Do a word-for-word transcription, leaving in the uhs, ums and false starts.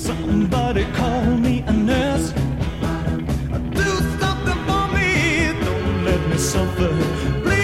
Somebody call me a nurse. Do something for me. Don't let me suffer. Please.